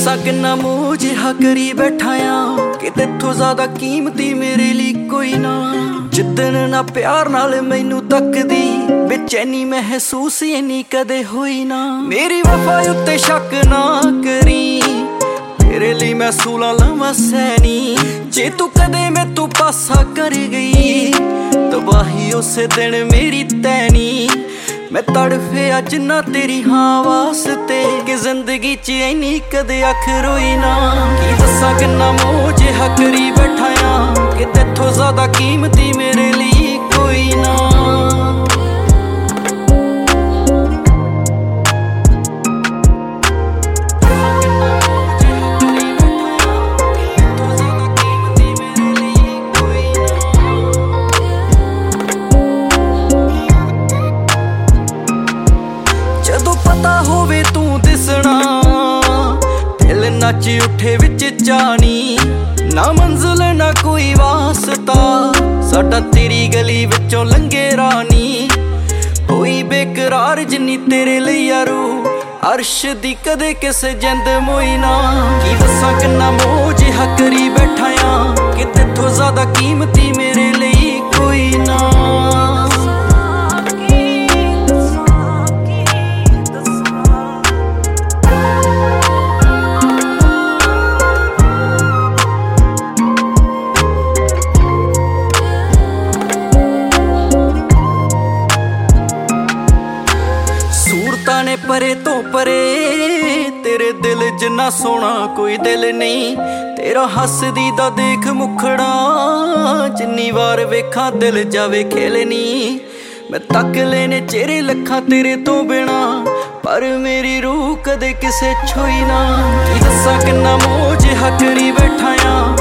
दसा किन्ना मोह जिहा करी बैठा आ कि तेथों ज्यादा कीमती मेरे लिए कोई ना। जिद्दन ना प्यार नाल मैनू तकदी बेचैनी महसूस इन्नी कदे होई ना। मेरी वफा उत्ते शक ना करी, तेरे लिए मैं सूला लवां सैनी। जे तू कदे मैं तू पासा कर गई तबाही उस दिन मेरी तैनी। मैं तड़फिया जिन्ना तेरी हाँ वास्ते कि जिंदगी च इन्नी कदे अख रोई ना। की दसा किन्ना मोह जिहा करी बैठा आ कि तेथों ज्यादा कीमती मेरे लिए कोई ना। जदों पता होवे तू दिसना दिल नच उठे विच जानी। ना मंजिल ना कोई वास्ता साडा तेरी गली विचों लंघे रानी। होई बेकरार जिन्नी तेरे लिए यारो अर्श दी कदे किसे जिंद मोई ना। की दसा किन्ना मोह जिहा करी बैठा आ कि तेथों ज्यादा कीमती मेरे लिए कोई ना। सूरतां ने परे तो परे तेरे दिल जिन्ना सोना कोई दिल नहीं। तेरा हसदी दा देख मुखड़ा जिन्नी वार वेखा दिल जावे खेलनी। मैं तक लेने चेहरे लखा तेरे तो बिना पर मेरी रूह कदे किसे छोई ना। की दसा किन्ना मोह जिहा करी बैठा आ